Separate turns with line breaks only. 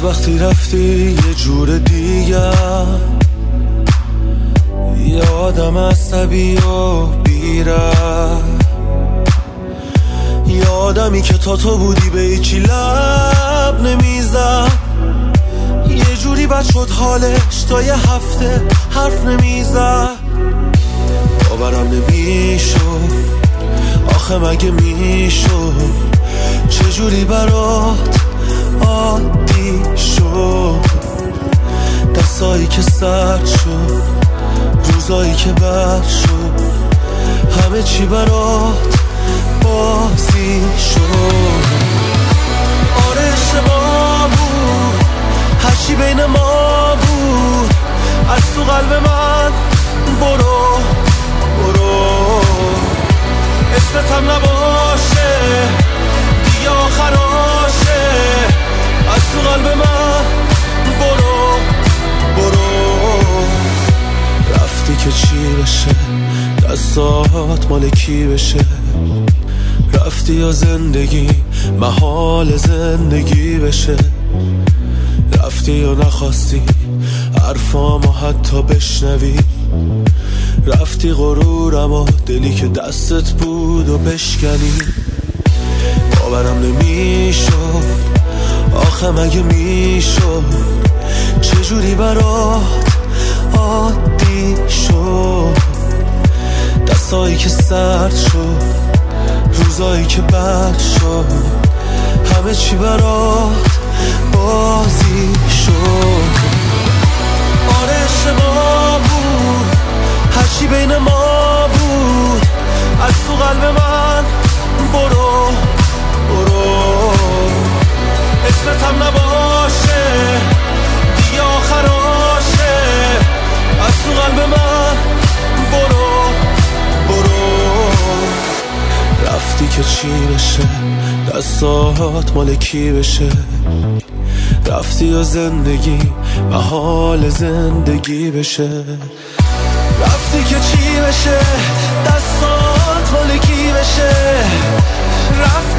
وقتی رفتی یه جور دیگر، یه آدم عصبی و بیره، یه آدمی که تا تو بودی به هیچی لب نمیزد، یه جوری بد شد حالش تا یه هفته حرف نمیزد. باورم نمیشد آخه مگه میشد چجوری برات عادی شد، دستایی که سرد شد، روزایی که بد شد، همه چی برات بازی شد. آره اشتباه بود، هرچی بین ما بود، از تو قلب من برو برو، اسمتم نباشه دیگه آخراشه، از تو قلب من برو برو. رفتی که چی بشه، دستات مال کی بشه، رفتی یا زندگی محال زندگی بشه، رفتی یا نخواستی حرفامو حتی بشنوی، رفتی غرورم و دلی که دستت بود و بشکنی. باورم نمیشد آخه مگه میشد چجوری برات عادی شد، دستایی که سرد شد، روزایی که بد شد، همه چی برات بازی شد. آره اشتباه بود، هرچی بین ما بود، از تو قلب من برو برو، اسمتم نباشه دیگه آخراشه، از تو قلب من برو برو. رفتی که چی بشه، دستات مال کی بشه، رفتی یا زندگی محال زندگی بشه، رفتی که چی بشه، دستات مال کی بشه، رفتی